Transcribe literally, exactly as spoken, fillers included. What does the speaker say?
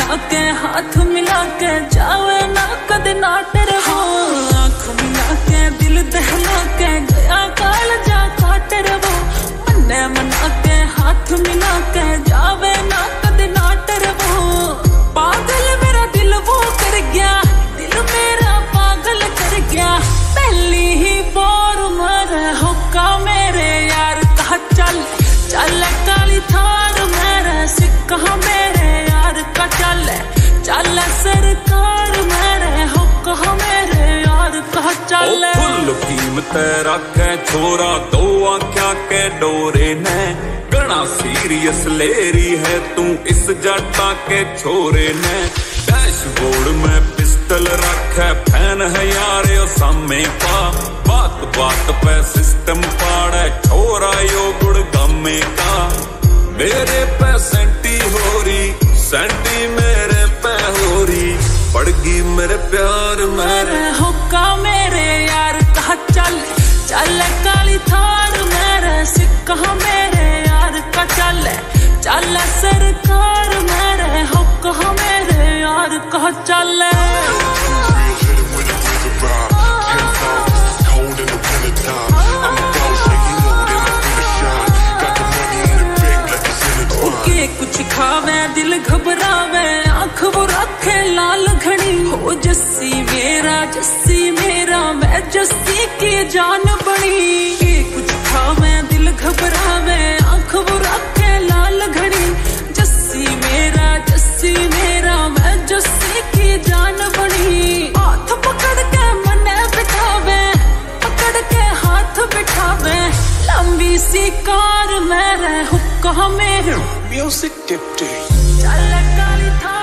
मना के हाथ मिला के जावे ना कद ना तेरे वो आँख मिला के दिल दहला के गया काल जा काटे रे वो मन्ने मना के हाथ मिला के जावे ना कद ना तेरे वो पागल मेरा दिल वो कर गया दिल मेरा पागल कर गया पहली ही बार मेरे हुक्का मेरे यार कहा चल चल काली थार मेरे सिक्का मेरे यार का चल चल सरकार मेरे हुक्का मेरे यार का चल फुल कीमत रखे छोरा दो आँखा के डोरे ने गणा सीरियस लेरी है तू इस जटा के छोरे ने डैशबोर्ड में पिस्टल रखे फैन है यार यो सामे पा बात बात पे सिस्टम पाड़े छोरा यो गुड़ गमे का मेरे पे सेंटी हो रही सेंटी मेरे पे हो रही पड़गी मेरे प्यार मेरे हुक्का मेरे यार कहा चल चल काली थार मेरे सिक्का मेरे यार का चल चल सरकार मेरे हुक्का मेरे यार कहा चल कुछ खावे दिल घबरावे आँख वो रखे लाल घड़ी हो जस्सी मेरा जस्सी मेरा मैं जस्सी की जान बनी कुछ खावे दिल घबरावे आँख वो रखे लाल घड़ी जस्सी मेरा जस्सी मेरा मैं जस्सी की जान बनी हाथ पकड़ के मने बिठावे पकड़ के हाथ बिठावे लंबी सी कार मेरे हुक्का मेरे Music Dipty. चल काली था